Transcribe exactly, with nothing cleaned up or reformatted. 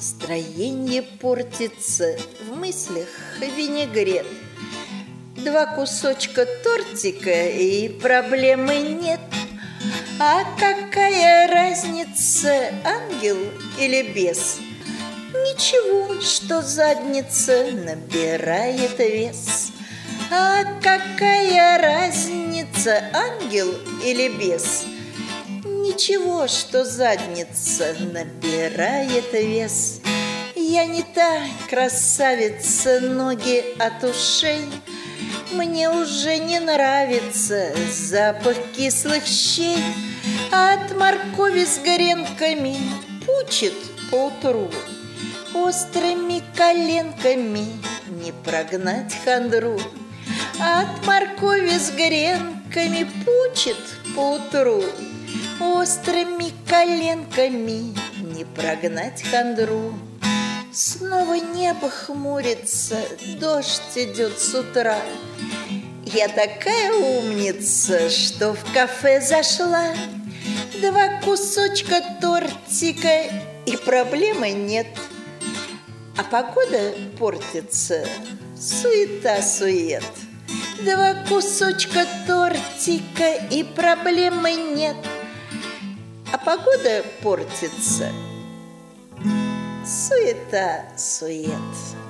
Настроение портится, в мыслях винегрет. Два кусочка тортика и проблемы нет. А какая разница, ангел или бес? Ничего, что задница набирает вес. А какая разница, ангел или бес? Ничего, что задница набирает вес. Я не та красавица, ноги от ушей. Мне уже не нравится запах кислых щей. От моркови с гренками пучит поутру. Острыми коленками не прогнать хандру. От моркови с гренками пучит поутру. Острыми коленками не прогнать хандру. Снова небо хмурится, дождь идет с утра. Я такая умница, что в кафе зашла. Два кусочка тортика и проблемы нет. А погода портится, суета-сует. Два кусочка тортика и проблемы нет. А погода портится, суета-сует.